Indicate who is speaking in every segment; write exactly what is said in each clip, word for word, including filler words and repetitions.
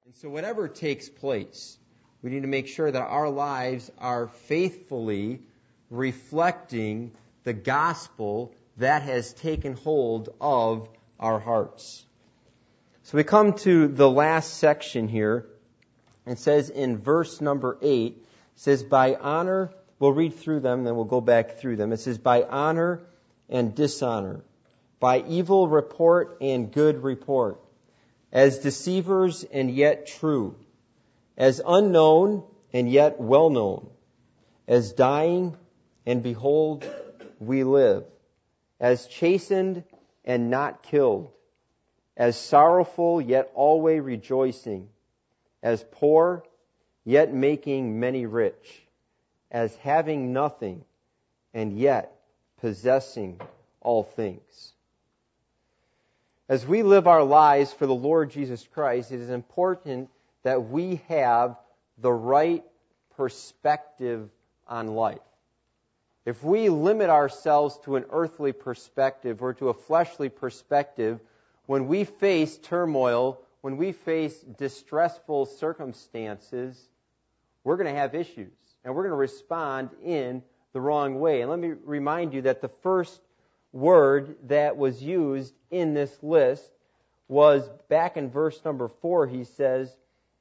Speaker 1: And so whatever takes place, we need to make sure that our lives are faithfully reflecting the gospel that has taken hold of our hearts. So we come to the last section here. It says in verse number eight, it says, by honor, we'll read through them, then we'll go back through them. It says, by honor and dishonor, by evil report and good report, as deceivers and yet true, as unknown and yet well known, as dying and behold, we live, as chastened and not killed, as sorrowful yet always rejoicing, as poor yet making many rich, as having nothing and yet possessing all things. As we live our lives for the Lord Jesus Christ, it is important that we have the right perspective on life. If we limit ourselves to an earthly perspective or to a fleshly perspective, when we face turmoil, when we face distressful circumstances, we're going to have issues, and we're going to respond in the wrong way. And let me remind you that the first word that was used in this list was back in verse number four. He says,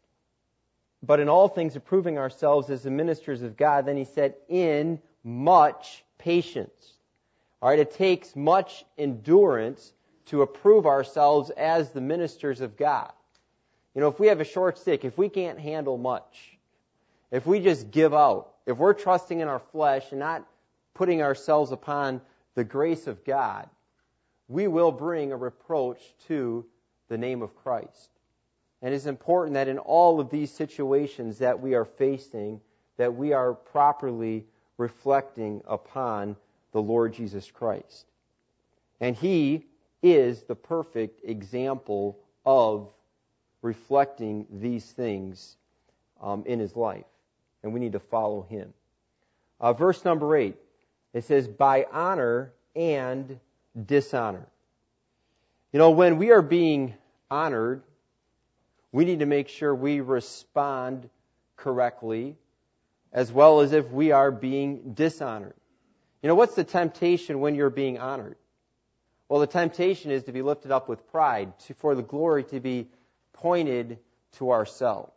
Speaker 1: but in all things approving ourselves as the ministers of God. Then he said, in much patience. All right, it takes much endurance to approve ourselves as the ministers of God. You know, if we have a short stick, if we can't handle much, if we just give out, if we're trusting in our flesh and not putting ourselves upon the grace of God, we will bring a reproach to the name of Christ. And it's important that in all of these situations that we are facing, that we are properly reflecting upon the Lord Jesus Christ. And He is the perfect example of reflecting these things um, in His life. And we need to follow Him. Uh, verse number eight, it says, by honor and dishonor. You know, when we are being honored, we need to make sure we respond correctly, as well as if we are being dishonored. You know, what's the temptation when you're being honored? Well, the temptation is to be lifted up with pride, to, for the glory to be pointed to ourselves.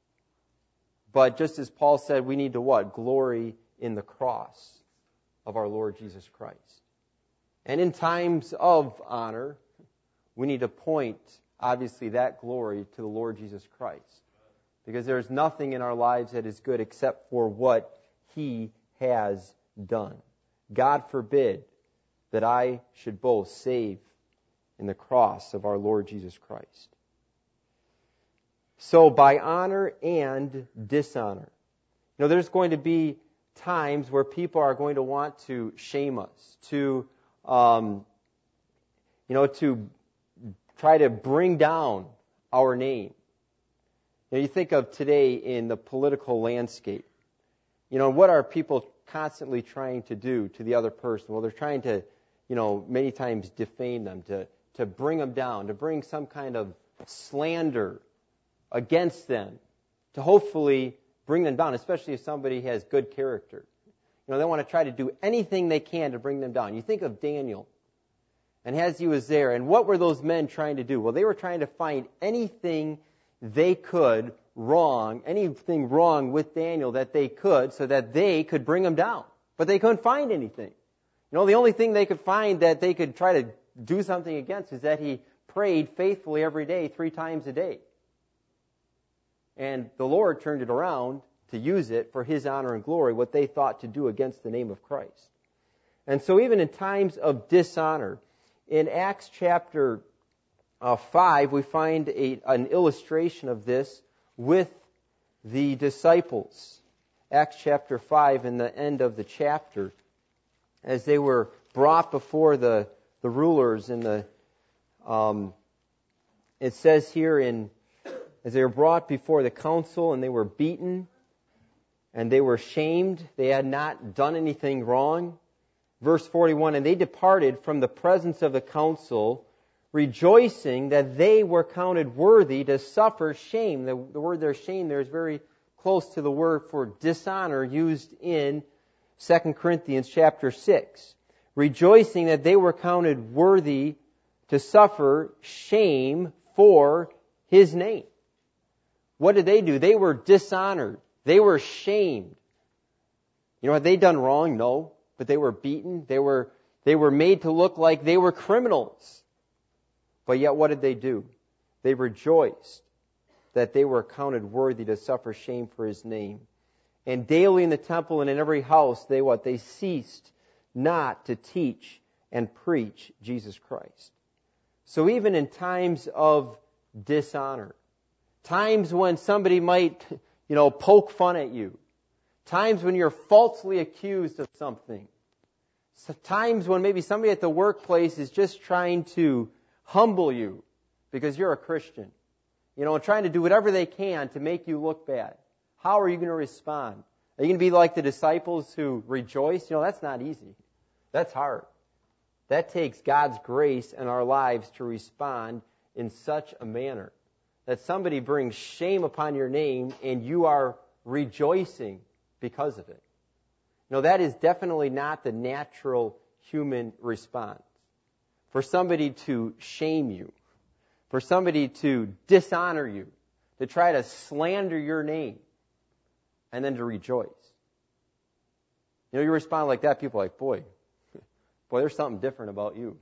Speaker 1: But just as Paul said, we need to what? Glory in the cross of our Lord Jesus Christ. And in times of honor, we need to point, obviously, that glory to the Lord Jesus Christ. Because there is nothing in our lives that is good except for what He has done. God forbid that I should boast save in the cross of our Lord Jesus Christ. So by honor and dishonor. You know, there's going to be times where people are going to want to shame us, to, um, you know, to try to bring down our name. You know, you think of today in the political landscape. You know, what are people constantly trying to do to the other person? Well, they're trying to, you know, many times defame them, to, to bring them down, to bring some kind of slander against them, to hopefully bring them down, especially if somebody has good character. You know, they want to try to do anything they can to bring them down. You think of Daniel, and as he was there, and what were those men trying to do? Well, they were trying to find anything they could wrong, anything wrong with Daniel that they could, so that they could bring him down. But they couldn't find anything. You know, the only thing they could find that they could try to do something against is that he prayed faithfully every day, three times a day. And the Lord turned it around to use it for His honor and glory, what they thought to do against the name of Christ. And so even in times of dishonor, in Acts chapter uh, five, we find a, an illustration of this with the disciples. Acts chapter five, in the end of the chapter, as they were brought before the, the rulers and the, um, it says here in, as they were brought before the council and they were beaten and they were shamed, they had not done anything wrong. Verse forty-one, and they departed from the presence of the council, rejoicing that they were counted worthy to suffer shame. The, the word there, shame, there is very close to the word for dishonor used in Second Corinthians chapter six. Rejoicing that they were counted worthy to suffer shame for His name. What did they do? They were dishonored. They were shamed. You know, had they done wrong? No. But they were beaten. They were, they were made to look like they were criminals. But yet what did they do? They rejoiced that they were counted worthy to suffer shame for His name. And daily in the temple and in every house, they what? They ceased not to teach and preach Jesus Christ. So even in times of dishonor, times when somebody might, you know, poke fun at you, times when you're falsely accused of something, so times when maybe somebody at the workplace is just trying to humble you because you're a Christian, you know, and trying to do whatever they can to make you look bad. How are you going to respond? Are you going to be like the disciples who rejoice? You know, that's not easy. That's hard. That takes God's grace in our lives to respond in such a manner that somebody brings shame upon your name and you are rejoicing because of it. No, that is definitely not the natural human response. For somebody to shame you, for somebody to dishonor you, to try to slander your name, and then to rejoice. You know, you respond like that, people are like, boy, boy, there's something different about you.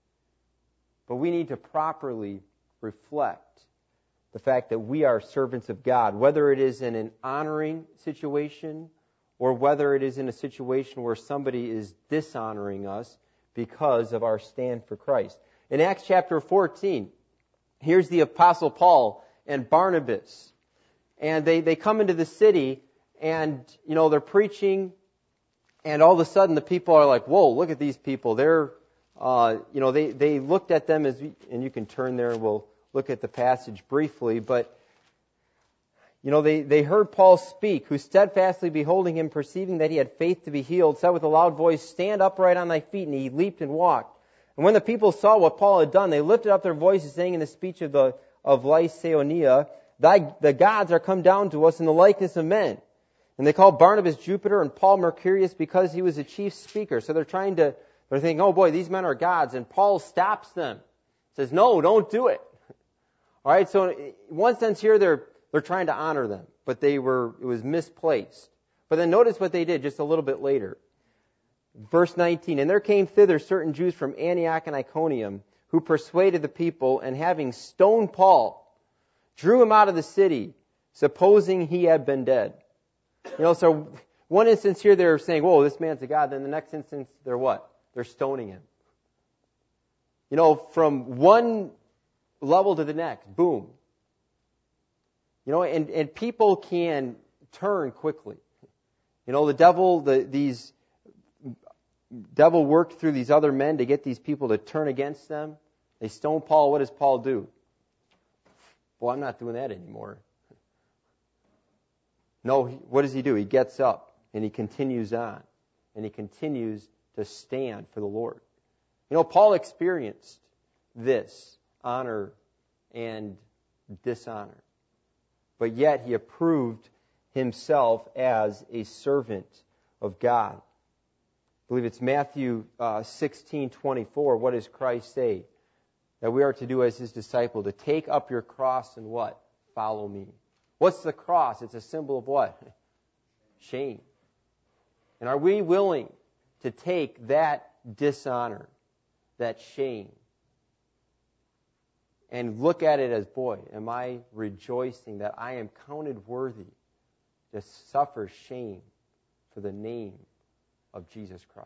Speaker 1: But we need to properly reflect the fact that we are servants of God, whether it is in an honoring situation or whether it is in a situation where somebody is dishonoring us because of our stand for Christ. In Acts chapter fourteen, here's the Apostle Paul and Barnabas. And they, they come into the city and, you know, they're preaching, and all of a sudden the people are like, whoa, look at these people. They're, uh, you know, they, they looked at them as, and you can turn there and we'll look at the passage briefly, but, you know, they, they heard Paul speak, who steadfastly beholding him, perceiving that he had faith to be healed, said with a loud voice, stand upright on thy feet, and he leaped and walked. And when the people saw what Paul had done, they lifted up their voices, saying in the speech of the of Lycaonia, Thy, the gods are come down to us in the likeness of men. And they called Barnabas Jupiter and Paul Mercurius because he was a chief speaker. So they're trying to, they're thinking, oh boy, these men are gods. And Paul stops them. Says, no, don't do it. All right, so in one sense here, they're they're trying to honor them, but they were it was misplaced. But then notice what they did just a little bit later. Verse nineteen, and there came thither certain Jews from Antioch and Iconium, who persuaded the people, and having stoned Paul, drew him out of the city, supposing he had been dead. You know, so one instance here they're saying, whoa, this man's a god. Then the next instance, they're what? They're stoning him. You know, from one level to the next, boom. You know, and, and people can turn quickly. You know, the devil, the, these, devil worked through these other men to get these people to turn against them. They stone Paul. What does Paul do? Well, I'm not doing that anymore. No, what does he do? He gets up and he continues on. And he continues to stand for the Lord. You know, Paul experienced this honor and dishonor. But yet he approved himself as a servant of God. I believe it's Matthew uh, sixteen twenty-four. What does Christ say? That we are to do as His disciple, to take up your cross and what? Follow me. What's the cross? It's a symbol of what? Shame. And are we willing to take that dishonor, that shame, and look at it as, boy, am I rejoicing that I am counted worthy to suffer shame for the name of Jesus Christ.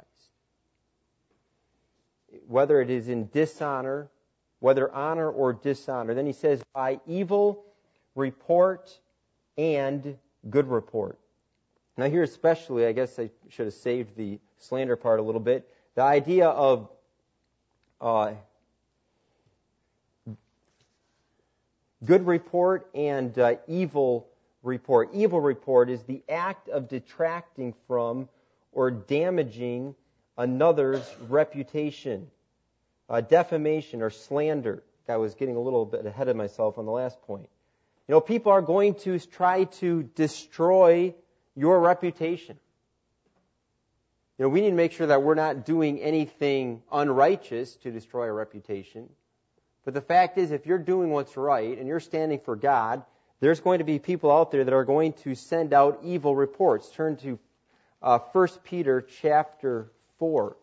Speaker 1: Whether it is in dishonor, whether honor or dishonor. Then he says, by evil report and good report. Now here especially, I guess I should have saved the slander part a little bit. The idea of uh, good report and uh, evil report. Evil report is the act of detracting from or damaging another's reputation. uh, defamation or slander. I was getting a little bit ahead of myself on the last point. You know, people are going to try to destroy your reputation. You know, we need to make sure that we're not doing anything unrighteous to destroy our reputation. But the fact is, if you're doing what's right and you're standing for God, there's going to be people out there that are going to send out evil reports. Turn to uh, First Peter chapter four.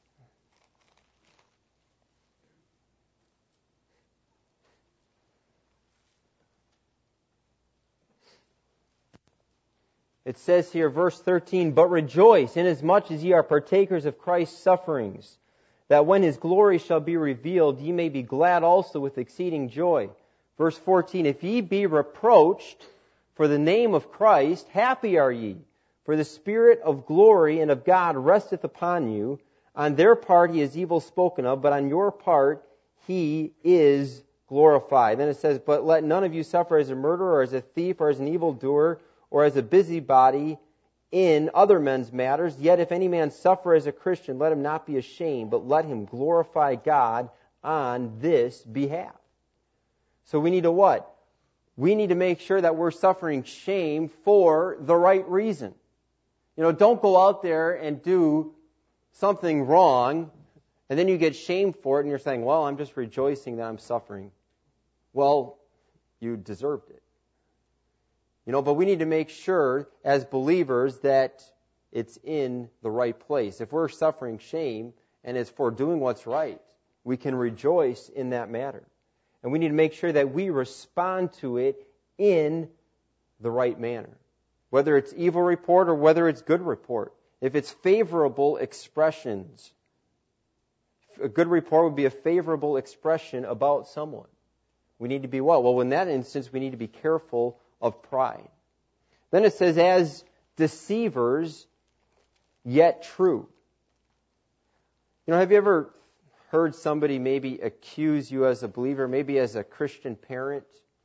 Speaker 1: It says here, verse thirteen, "But rejoice, inasmuch as ye are partakers of Christ's sufferings, that when his glory shall be revealed, ye may be glad also with exceeding joy." Verse fourteen, "If ye be reproached for the name of Christ, happy are ye, for the Spirit of glory and of God resteth upon you. On their part he is evil spoken of, but on your part he is glorified." Then it says, "But let none of you suffer as a murderer, or as a thief, or as an evildoer, or as a busybody in other men's matters. Yet if any man suffer as a Christian, let him not be ashamed, but let him glorify God on this behalf." So we need to what? We need to make sure that we're suffering shame for the right reason. You know, don't go out there and do something wrong, and then you get shamed for it, and you're saying, well, I'm just rejoicing that I'm suffering. Well, you deserved it. You know, but we need to make sure as believers that it's in the right place. If we're suffering shame and it's for doing what's right, we can rejoice in that matter. And we need to make sure that we respond to it in the right manner. Whether it's evil report or whether it's good report. If it's favorable expressions, a good report would be a favorable expression about someone. We need to be what? Well, in that instance, we need to be careful of pride. Then it says, "As deceivers, yet true." You know, have you ever heard somebody maybe accuse you as a believer, maybe as a Christian parent?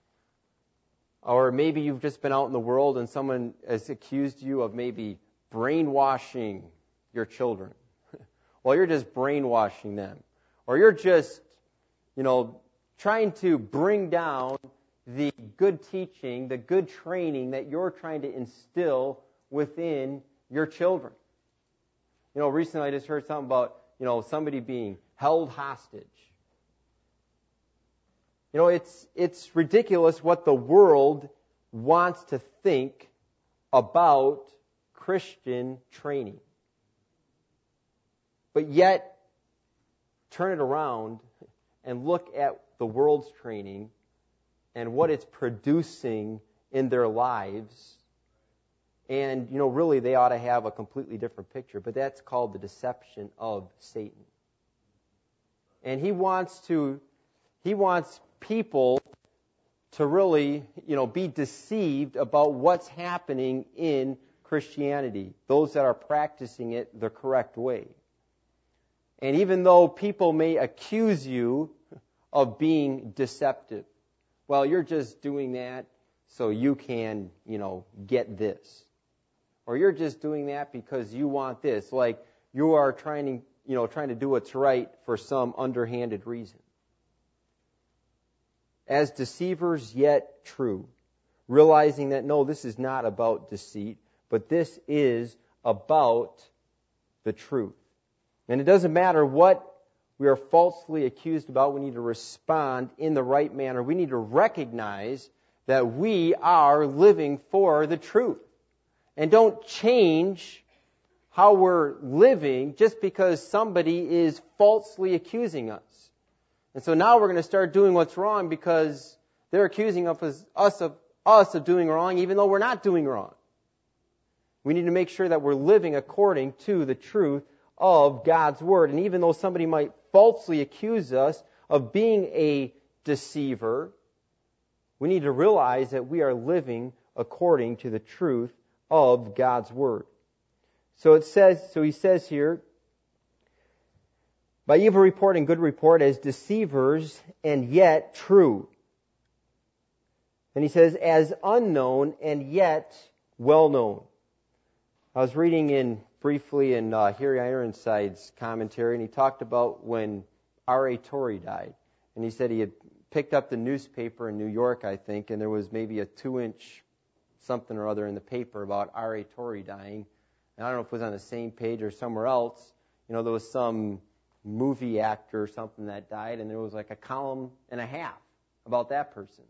Speaker 1: Or maybe you've just been out in the world and someone has accused you of maybe brainwashing your children. Well, you're just brainwashing them. Or you're just, you know, trying to bring down the good teaching, the good training that you're trying to instill within your children. You know, recently I just heard something about, you know, somebody being held hostage. You know, it's it's ridiculous what the world wants to think about Christian training. But yet, turn it around and look at the world's training and what it's producing in their lives. And, you know, really they ought to have a completely different picture. But that's called the deception of Satan. And he wants to, he wants people to really, you know, be deceived about what's happening in Christianity. Those that are practicing it the correct way. And even though people may accuse you of being deceptive, well, you're just doing that so you can, you know, get this. Or you're just doing that because you want this. Like you are trying to, you know, trying to do what's right for some underhanded reason. As deceivers yet true. Realizing that, no, this is not about deceit, but this is about the truth. And it doesn't matter what we are falsely accused about, we need to respond in the right manner. We need to recognize that we are living for the truth. And don't change how we're living just because somebody is falsely accusing us. And so now we're going to start doing what's wrong because they're accusing of us, us of us of doing wrong even though we're not doing wrong. We need to make sure that we're living according to the truth of God's Word. And even though somebody might falsely accuse us of being a deceiver, we need to realize that we are living according to the truth of God's Word. So it says, so he says here, by evil report and good report, as deceivers and yet true. And he says, as unknown and yet well known. I was reading in briefly in uh, Harry Ironside's commentary, and he talked about when R A Torrey died. And he said he had picked up the newspaper in New York, I think, and there was maybe a two-inch something or other in the paper about R A Torrey dying. And I don't know if it was on the same page or somewhere else. You know, there was some movie actor or something that died, and there was like a column and a half about that person.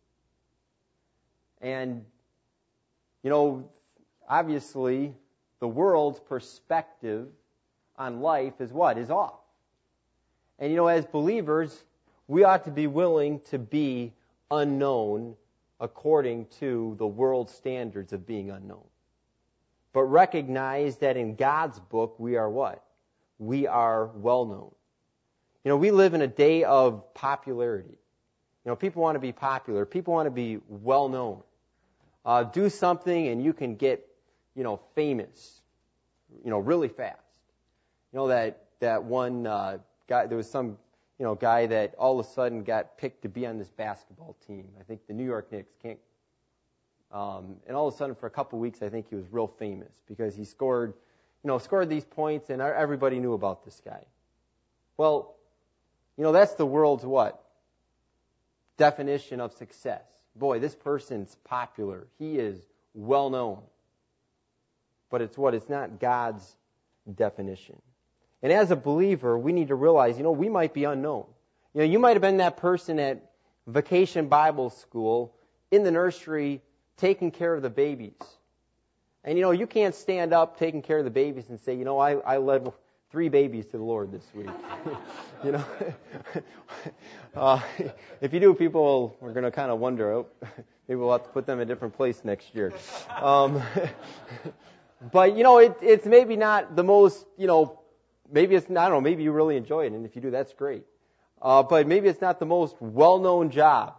Speaker 1: And, you know, obviously, the world's perspective on life is what? Is off. And, you know, as believers, we ought to be willing to be unknown according to the world's standards of being unknown. But recognize that in God's book, we are what? We are well known. You know, we live in a day of popularity. You know, people want to be popular. People want to be well known. Uh, do something and you can get, you know, famous, you know, really fast. You know, that, that one uh, guy, there was some, you know, guy that all of a sudden got picked to be on this basketball team. I think the New York Knicks can't, um, and all of a sudden for a couple of weeks I think he was real famous because he scored, you know, scored these points and everybody knew about this guy. Well, you know, that's the world's what? Definition of success. Boy, this person's popular. He is well known. But it's what? It's not God's definition. And as a believer, we need to realize, you know, we might be unknown. You know, you might have been that person at Vacation Bible School in the nursery taking care of the babies. And, you know, you can't stand up taking care of the babies and say, you know, I, I led three babies to the Lord this week. You know, uh, if you do, people are going to kind of wonder, oh, maybe we'll have to put them in a different place next year. Um, but, you know, it, it's maybe not the most, you know, maybe it's, I don't know, maybe you really enjoy it, and if you do, that's great. Uh, but maybe it's not the most well-known job.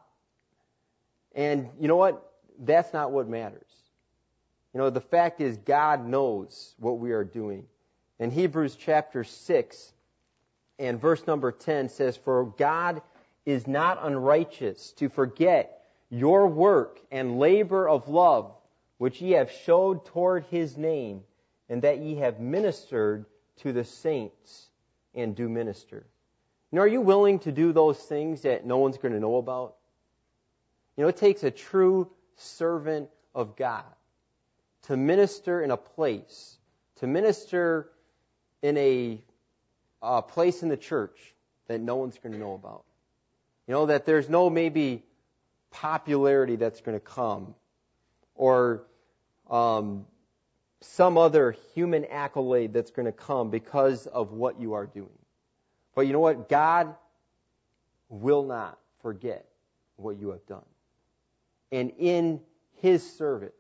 Speaker 1: And you know what? That's not what matters. You know, the fact is God knows what we are doing. In Hebrews chapter six and verse number ten says, "For God is not unrighteous to forget your work and labor of love, which ye have showed toward his name, and that ye have ministered to the saints and do minister." You know, are you willing to do those things that no one's going to know about? You know, it takes a true servant of God to minister in a place, to minister in a uh, place in the church that no one's going to know about. You know, that there's no maybe popularity that's going to come or um, some other human accolade that's going to come because of what you are doing. But you know what? God will not forget what you have done. And in his service,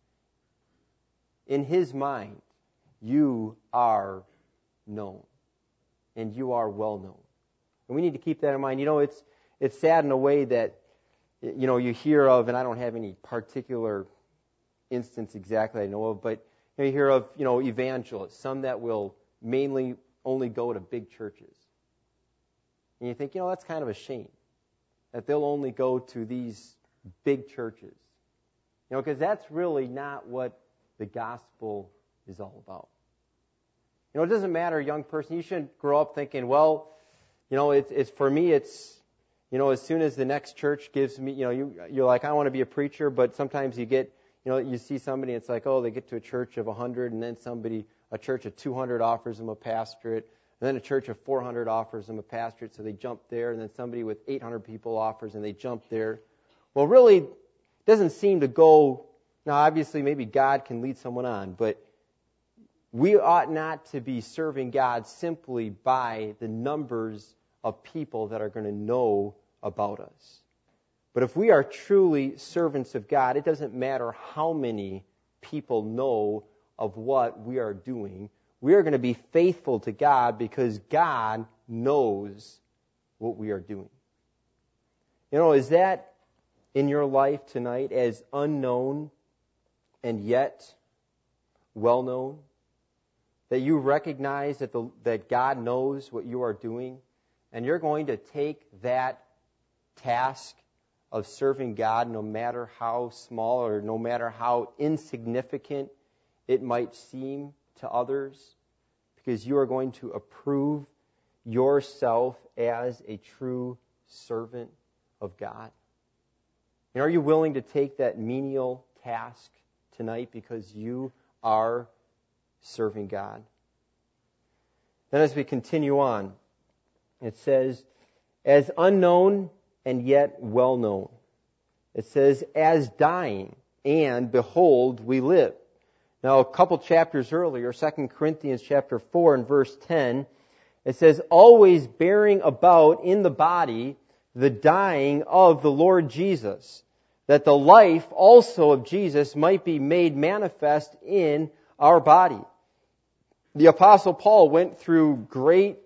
Speaker 1: in his mind, you are known. And you are well known. And we need to keep that in mind. You know, it's it's sad in a way that, you know, you hear of, and I don't have any particular instance exactly I know of, but you know, you hear of, you know, evangelists, some that will mainly only go to big churches. And you think, you know, that's kind of a shame that they'll only go to these big churches. You know, because that's really not what the gospel is all about. You know, it doesn't matter, young person. You shouldn't grow up thinking, well, you know, it's, it's for me, it's, you know, as soon as the next church gives me, you know, you, you're like, I want to be a preacher, but sometimes you get, you know, you see somebody, it's like, oh, they get to a church of one hundred, and then somebody, a church of two hundred offers them a pastorate, and then a church of four hundred offers them a pastorate, so they jump there, and then somebody with eight hundred people offers, and they jump there. Well, really, it doesn't seem to go, now obviously maybe God can lead someone on, but we ought not to be serving God simply by the numbers of people that are going to know about us. But if we are truly servants of God, it doesn't matter how many people know of what we are doing. We are going to be faithful to God because God knows what we are doing. You know, is that in your life tonight as unknown and yet well known? That you recognize that the, that God knows what you are doing, and you're going to take that task of serving God, no matter how small or no matter how insignificant it might seem to others, because you are going to approve yourself as a true servant of God? And are you willing to take that menial task tonight because you are serving God? Then as we continue on, it says, as unknown and yet well known. It says, as dying, and behold, we live. Now, a couple chapters earlier, Second Corinthians chapter four and verse ten, it says, always bearing about in the body the dying of the Lord Jesus, that the life also of Jesus might be made manifest in our body. The Apostle Paul went through great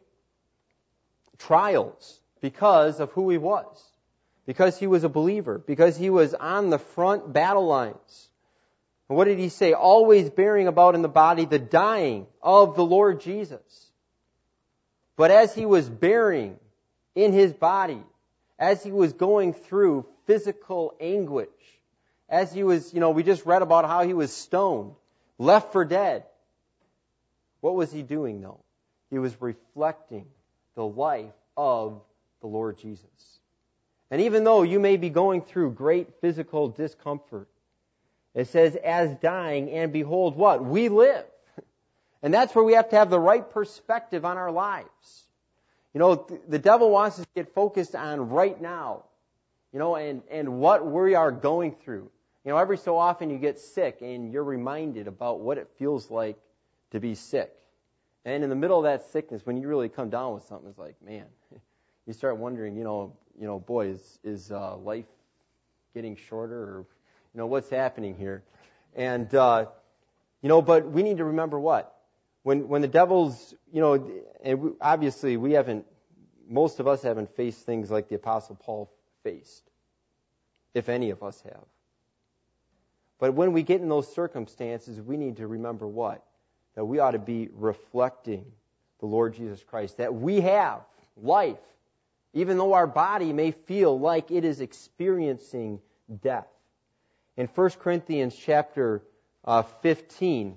Speaker 1: trials because of who he was, because he was a believer, because he was on the front battle lines. And what did he say? Always bearing about in the body the dying of the Lord Jesus. But as he was bearing in his body, as he was going through physical anguish, as he was, you know, we just read about how he was stoned, left for dead. What was he doing though? He was reflecting the life of the Lord Jesus. And even though you may be going through great physical discomfort, it says, as dying, and behold what? We live. And that's where we have to have the right perspective on our lives. You know, the devil wants us to get focused on right now, you know, and, and what we are going through. You know, every so often you get sick and you're reminded about what it feels like to be sick. And in the middle of that sickness, when you really come down with something, it's like, man, you start wondering, you know, you know, boy, is, is uh, life getting shorter, or, you know, what's happening here? And, uh, you know, but we need to remember what? When when the devil's, you know, and we, obviously we haven't, most of us haven't faced things like the Apostle Paul faced, if any of us have. But when we get in those circumstances, we need to remember what? That we ought to be reflecting the Lord Jesus Christ, that we have life, even though our body may feel like it is experiencing death. In First Corinthians chapter uh, fifteen,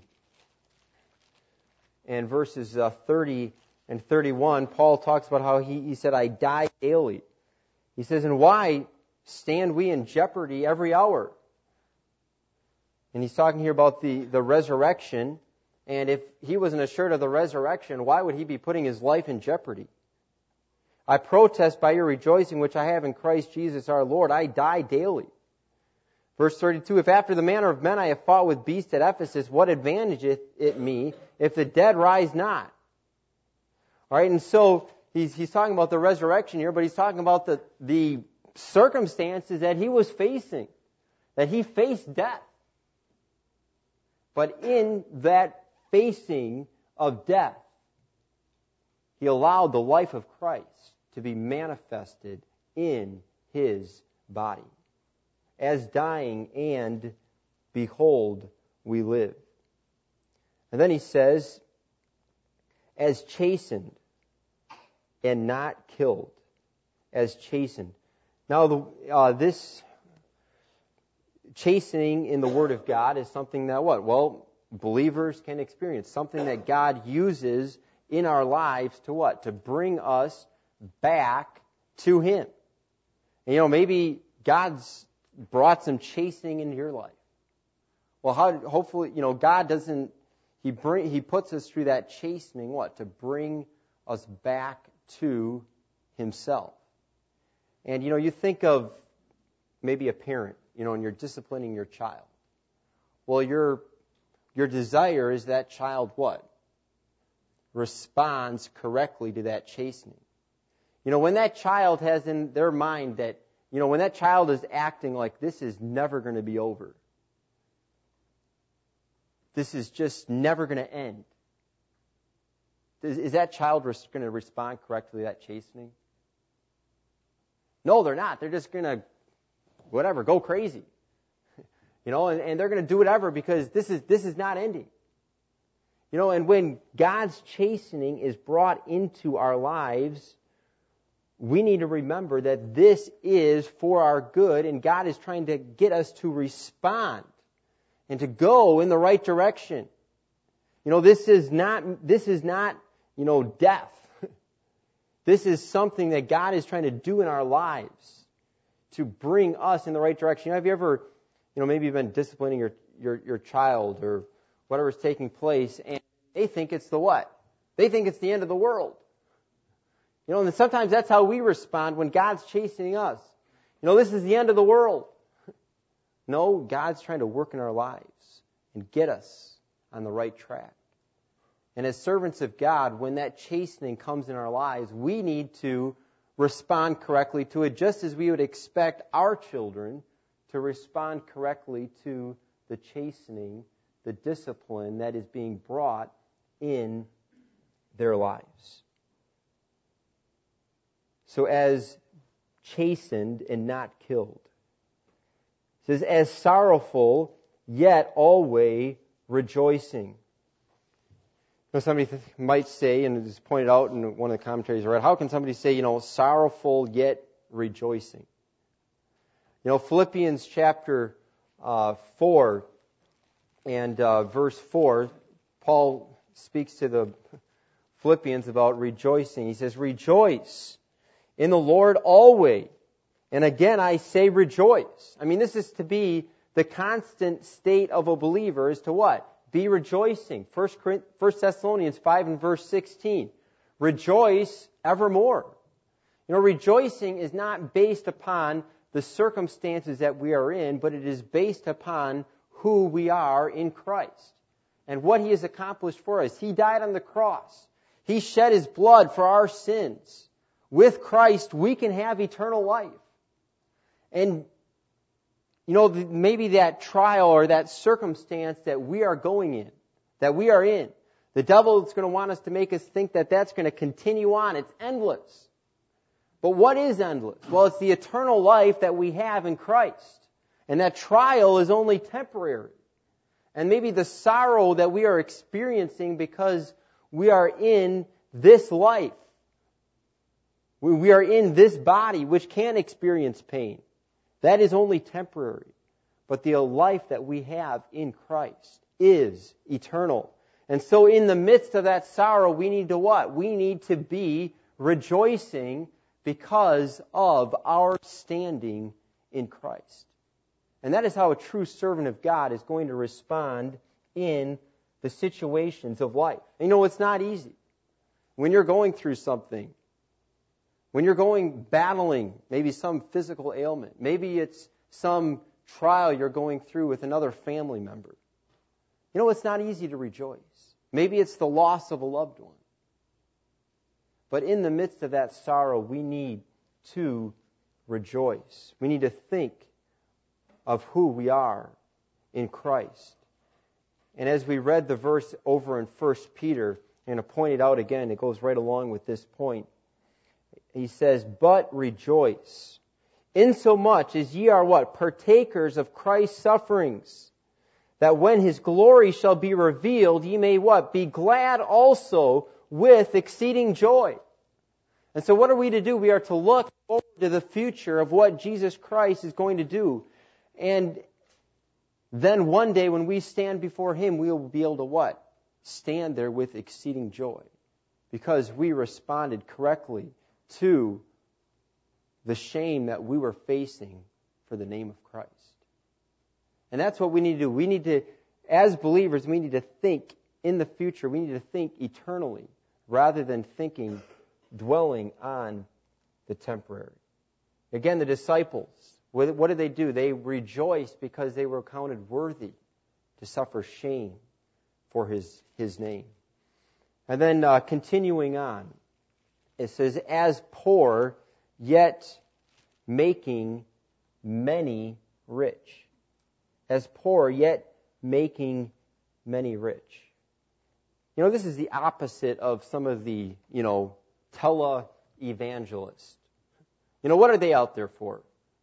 Speaker 1: and verses uh, thirty and thirty-one, Paul talks about how he, he said, I die daily. He says, and why stand we in jeopardy every hour? And he's talking here about the, the resurrection. And if he wasn't assured of the resurrection, why would he be putting his life in jeopardy? I protest by your rejoicing which I have in Christ Jesus our Lord, I die daily. Verse thirty-two, if after the manner of men I have fought with beasts at Ephesus, what advantageth it me if the dead rise not? All right, and so he's he's talking about the resurrection here, but he's talking about the, the circumstances that he was facing, that he faced death. But in that facing of death, he allowed the life of Christ to be manifested in his body. As dying, and behold, we live. And then he says, as chastened and not killed. As chastened. Now, the, uh, this chastening in the Word of God is something that what? Well, believers can experience. Something that God uses in our lives to what? To bring us back to Him. And, you know, maybe God's brought some chastening into your life. Well, how? Hopefully, you know, God doesn't. He bring. He puts us through that chastening. What? To bring us back to Himself. And you know, you think of maybe a parent. You know, and you're disciplining your child. Well, your your desire is that child what? Responds correctly to that chastening. You know, when that child has in their mind that, you know, when that child is acting like this is never going to be over, this is just never going to end, is, is that child res- going to respond correctly to that chastening? No, they're not. They're just going to, whatever, go crazy. You know, and, and they're going to do whatever because this is this is not ending. You know, and when God's chastening is brought into our lives, we need to remember that this is for our good, and God is trying to get us to respond and to go in the right direction. You know, this is not, this is not, you know, death. This is something that God is trying to do in our lives to bring us in the right direction. You know, have you ever, you know, maybe you've been disciplining your, your, your child or whatever's taking place, and they think it's the what? They think it's the end of the world. You know, and sometimes that's how we respond when God's chastening us. You know, this is the end of the world. No, God's trying to work in our lives and get us on the right track. And as servants of God, when that chastening comes in our lives, we need to respond correctly to it, just as we would expect our children to respond correctly to the chastening, the discipline that is being brought in their lives. So as chastened and not killed. It says, as sorrowful, yet always rejoicing. You know, somebody th- might say, and it's pointed out in one of the commentaries I read, how can somebody say, you know, sorrowful yet rejoicing? You know, Philippians chapter uh, four and uh, verse four, Paul speaks to the Philippians about rejoicing. He says, rejoice in the Lord always. And again, I say rejoice. I mean, this is to be the constant state of a believer is to what? Be rejoicing. First Thessalonians five and verse sixteen. Rejoice evermore. You know, rejoicing is not based upon the circumstances that we are in, but it is based upon who we are in Christ and what He has accomplished for us. He died on the cross. He shed His blood for our sins. With Christ, we can have eternal life. And you know, maybe that trial or that circumstance that we are going in, that we are in, the devil is going to want us to make us think that that's going to continue on. It's endless. But what is endless? Well, it's the eternal life that we have in Christ. And that trial is only temporary. And maybe the sorrow that we are experiencing because we are in this life. We are in this body which can experience pain. That is only temporary. But the life that we have in Christ is eternal. And so in the midst of that sorrow, we need to what? We need to be rejoicing because of our standing in Christ. And that is how a true servant of God is going to respond in the situations of life. And you know, it's not easy. When you're going through something, when you're going battling maybe some physical ailment, maybe it's some trial you're going through with another family member. You know, it's not easy to rejoice. Maybe it's the loss of a loved one. But in the midst of that sorrow, we need to rejoice. We need to think of who we are in Christ. And as we read the verse over in First Peter, I'm going to point it out again, it goes right along with this point. He says, but rejoice, insomuch as ye are what? Partakers of Christ's sufferings, that when His glory shall be revealed, ye may what? Be glad also with exceeding joy. And so what are we to do? We are to look forward to the future of what Jesus Christ is going to do. And then one day when we stand before Him, we will be able to what? Stand there with exceeding joy. Because we responded correctly to the shame that we were facing for the name of Christ. And that's what we need to do. We need to, as believers, we need to think in the future. We need to think eternally rather than thinking, dwelling on the temporary. Again, the disciples, what did they do? They rejoiced because they were counted worthy to suffer shame for His, his name. And then uh, continuing on, it says, as poor, yet making many rich. As poor, yet making many rich. You know, this is the opposite of some of the, you know, tele-evangelists. You know, what are they out there for?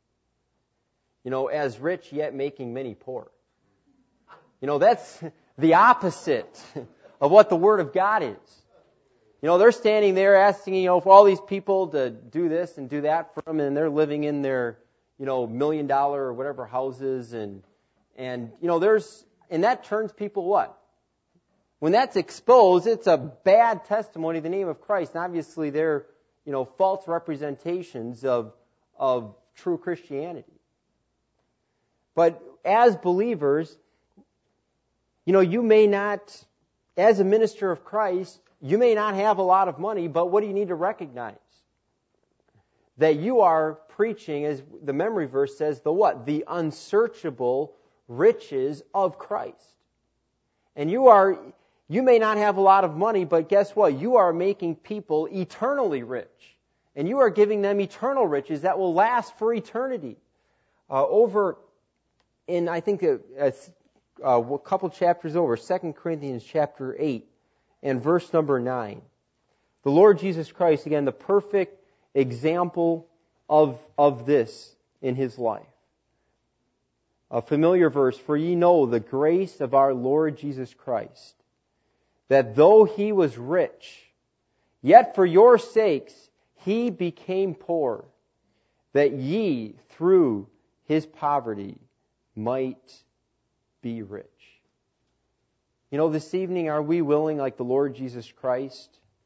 Speaker 1: You know, as rich, yet making many poor. You know, that's the opposite of what the Word of God is. You know, they're standing there asking, you know, for all these people to do this and do that for them, and they're living in their, you know, million dollar or whatever houses, and, and, you know, there's, and that turns people what? When that's exposed, it's a bad testimony of the name of Christ. And obviously they're, you know, false representations of, of true Christianity. But as believers, you know, you may not, as a minister of Christ, you may not have a lot of money, but what do you need to recognize? That you are preaching, as the memory verse says, the what? The unsearchable riches of Christ. And you are, you may not have a lot of money, but guess what? You are making people eternally rich. And you are giving them eternal riches that will last for eternity. Uh, over in, I think, a, a, a couple chapters over, Second Corinthians chapter eight and verse number nine. The Lord Jesus Christ, again, the perfect example of, of this in His life. A familiar verse, for ye know the grace of our Lord Jesus Christ, that though He was rich, yet for your sakes He became poor, that ye through His poverty might be rich. You know, this evening, are we willing, like the Lord Jesus Christ?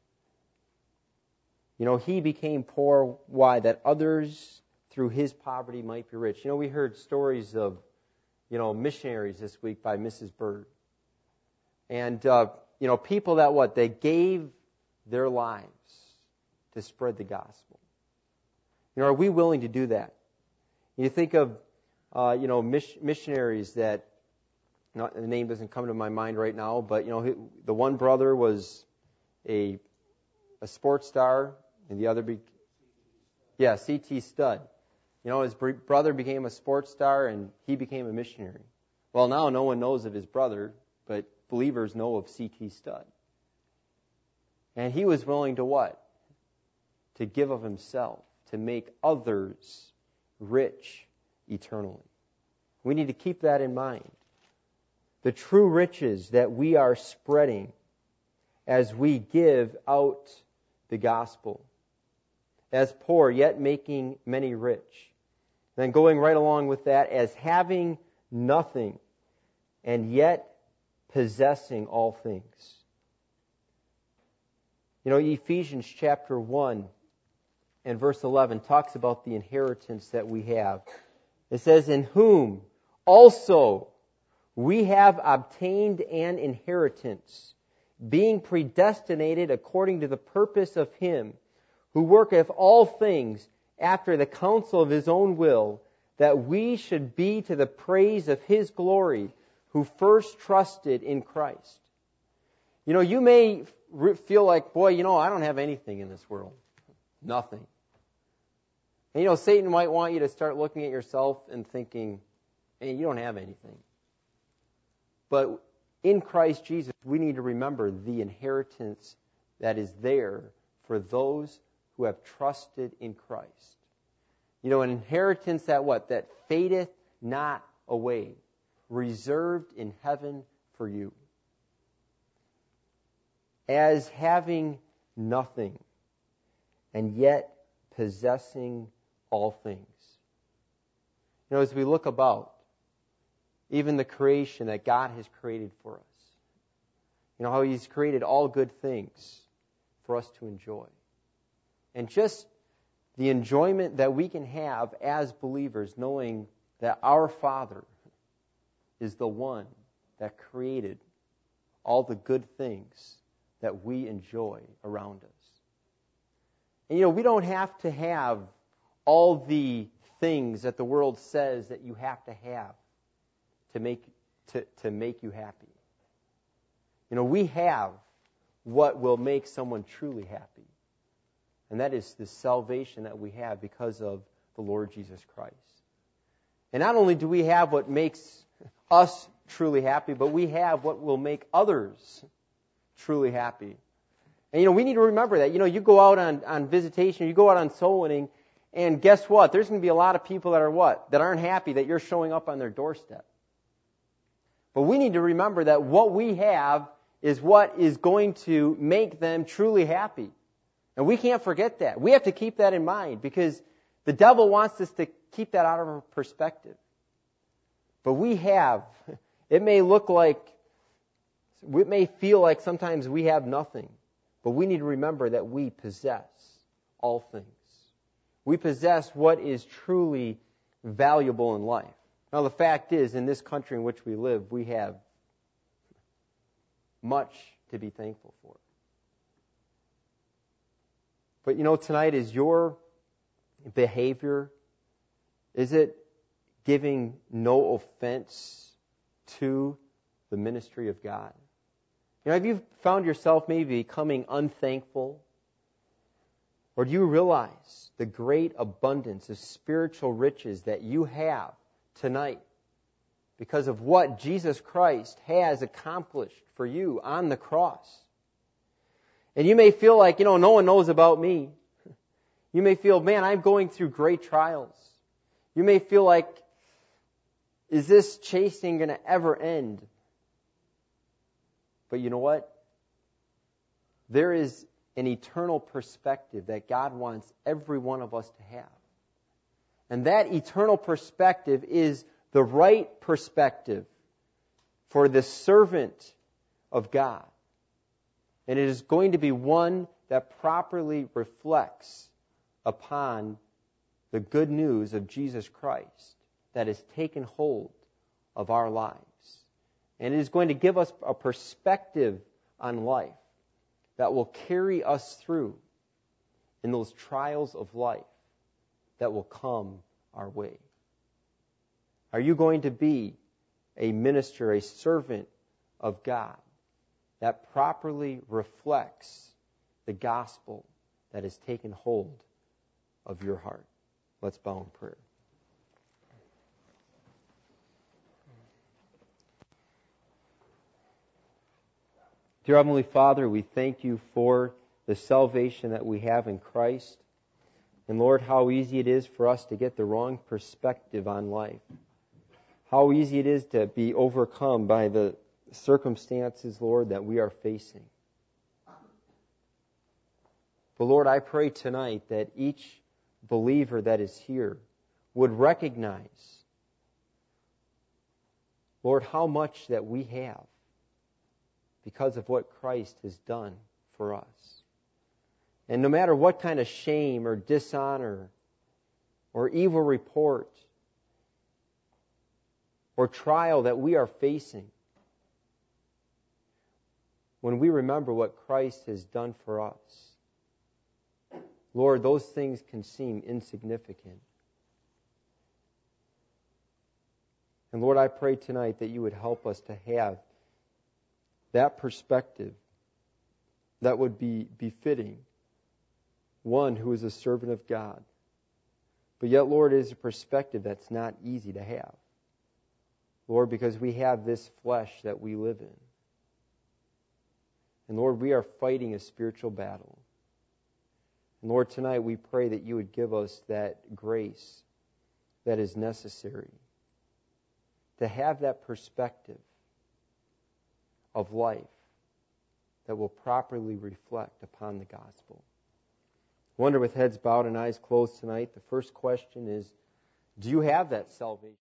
Speaker 1: You know, He became poor. Why? That others through His poverty might be rich. You know, we heard stories of, you know, missionaries this week by Missus Bird. And, uh, you know, people that what? They gave their lives to spread the gospel. You know, are we willing to do that? You think of, uh, you know, mis- missionaries that, not, the name doesn't come to my mind right now, but, you know, the one brother was a a sports star, and the other, be, yeah, C T Studd. You know, his brother became a sports star, and he became a missionary. Well, now no one knows of his brother, but believers know of C T Studd. And he was willing to what? To give of himself, to make others rich eternally. We need to keep that in mind. The true riches that we are spreading as we give out the gospel. As poor, yet making many rich. Then going right along with that, as having nothing, and yet possessing all things. You know, Ephesians chapter one and verse eleven talks about the inheritance that we have. It says, in whom also we have obtained an inheritance, being predestinated according to the purpose of Him who worketh all things after the counsel of His own will, that we should be to the praise of His glory, who first trusted in Christ. You know, you may feel like, boy, you know, I don't have anything in this world. Nothing. And you know, Satan might want you to start looking at yourself and thinking, hey, you don't have anything. But in Christ Jesus, we need to remember the inheritance that is there for those who have trusted in Christ. You know, an inheritance that what? That fadeth not away, reserved in heaven for you. As having nothing, and yet possessing all things. You know, as we look about, even the creation that God has created for us. You know, how He's created all good things for us to enjoy. And just the enjoyment that we can have as believers, knowing that our Father is the one that created all the good things that we enjoy around us. And you know, we don't have to have all the things that the world says that you have to have to make to, to make you happy. You know, we have what will make someone truly happy. And that is the salvation that we have because of the Lord Jesus Christ. And not only do we have what makes us truly happy, but we have what will make others truly happy. And you know, we need to remember that. You know, you go out on, on visitation, you go out on soul winning, and guess what? There's going to be a lot of people that are what? That aren't happy that you're showing up on their doorstep. But we need to remember that what we have is what is going to make them truly happy. And we can't forget that. We have to keep that in mind because the devil wants us to keep that out of our perspective. But we have, it may look like, it may feel like sometimes we have nothing. But we need to remember that we possess all things. We possess what is truly valuable in life. Now, the fact is, in this country in which we live, we have much to be thankful for. But you know, tonight, is your behavior, is it giving no offense to the ministry of God? You know, have you found yourself maybe becoming unthankful? Or do you realize the great abundance of spiritual riches that you have tonight because of what Jesus Christ has accomplished for you on the cross? And you may feel like, you know, no one knows about me. You may feel, man, I'm going through great trials. You may feel like, is this chasing going to ever end? But you know what? There is an eternal perspective that God wants every one of us to have. And that eternal perspective is the right perspective for the servant of God. And it is going to be one that properly reflects upon the good news of Jesus Christ that has taken hold of our lives. And it is going to give us a perspective on life that will carry us through in those trials of life that will come our way. Are you going to be a minister, a servant of God that properly reflects the gospel that has taken hold of your heart? Let's bow in prayer. Dear Heavenly Father, we thank you for the salvation that we have in Christ. And Lord, how easy it is for us to get the wrong perspective on life. How easy it is to be overcome by the circumstances, Lord, that we are facing. But Lord, I pray tonight that each believer that is here would recognize, Lord, how much that we have because of what Christ has done for us. And no matter what kind of shame or dishonor or evil report or trial that we are facing, when we remember what Christ has done for us, Lord, those things can seem insignificant. And Lord, I pray tonight that you would help us to have that perspective that would be befitting one who is a servant of God. But yet, Lord, it is a perspective that's not easy to have. Lord, because we have this flesh that we live in. And Lord, we are fighting a spiritual battle. And Lord, tonight we pray that you would give us that grace that is necessary to have that perspective of life that will properly reflect upon the gospel. I wonder, with heads bowed and eyes closed tonight, the first question is, do you have that salvation?